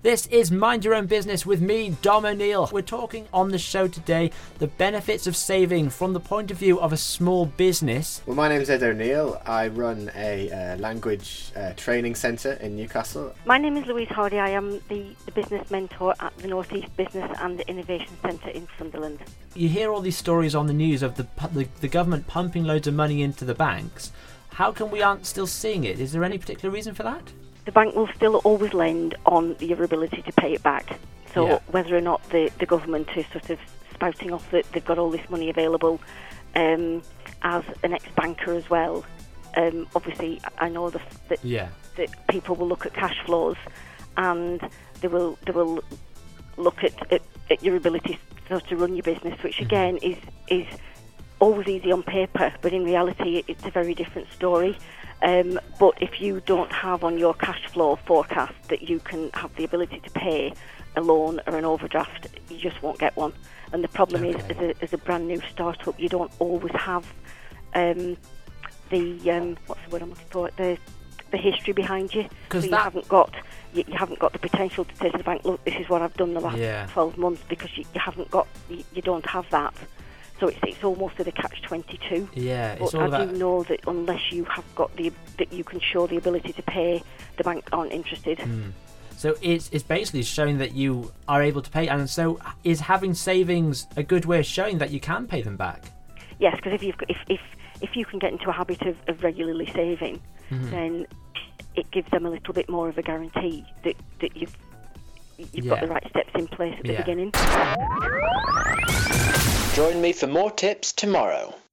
This is Mind Your Own Business with me, Dom O'Neill. We're talking on the show today the benefits of saving from the point of view of a small business. Well, my name's Ed O'Neill. I run a language training centre in Newcastle. My name is Louise Hardy. I am the business mentor at the North East Business and Innovation Centre in Sunderland. You hear all these stories on the news of the government pumping loads of money into the banks. How come we aren't still seeing it? Is there any particular reason for that? The bank will still always lend on your ability to pay it back. So whether or not the government is sort of spouting off that they've got all this money available, as an ex-banker as well, obviously I know that people will look at cash flows and they will look at your ability to run your business, which again is always easy on paper, but in reality it's a very different story. But if you don't have on your cash flow forecast that you can have the ability to pay a loan or an overdraft, you just won't get one. And the problem is, as a brand new startup, you don't always have the history behind you. So you haven't got the potential to say to the bank, look, this is what I've done the last 12 months, because you don't have that. So it's almost at a catch-22. Yeah, but I do know that unless you have got that you can show the ability to pay, the bank aren't interested. So it's basically showing that you are able to pay, and so is having savings a good way of showing that you can pay them back? Yes, because if you can get into a habit of regularly saving, then it gives them a little bit more of a guarantee that you've got the right steps in place at the beginning. Join me for more tips tomorrow.